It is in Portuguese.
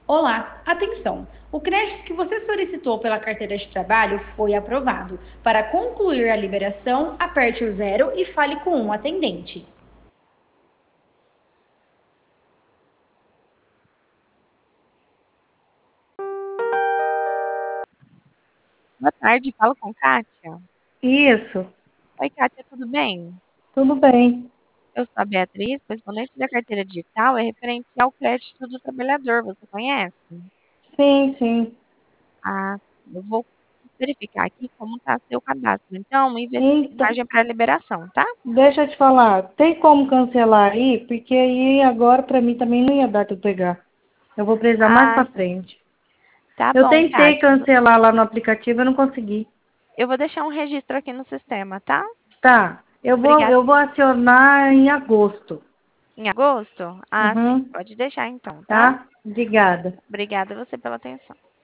Olá, atenção! O crédito que você solicitou pela carteira de trabalho foi aprovado. Para concluir a liberação, aperte o zero e fale com um atendente. Boa tarde, falo com Kátia. Isso, Oi, Kátia, tudo bem? tudo bem. Eu sou a Beatriz, correspondente da carteira digital, é referente ao crédito do trabalhador, você conhece? Sim, sim. Ah, eu vou verificar aqui como está seu cadastro, então, e ver se tem Então, margem para liberação, tá? deixa eu te falar, tem como cancelar aí? Porque aí agora pra mim também não ia dar pra eu pegar. Eu vou precisar mais Ah, pra frente. tá Eu bom, tentei Kátia. cancelar lá no aplicativo, eu não consegui. Eu vou deixar um registro aqui no sistema, tá? Tá, eu vou, Obrigada. eu vou acionar em agosto. Em agosto? Ah, sim, Uhum, pode deixar então, tá? tá? Obrigada. Obrigada a você pela atenção.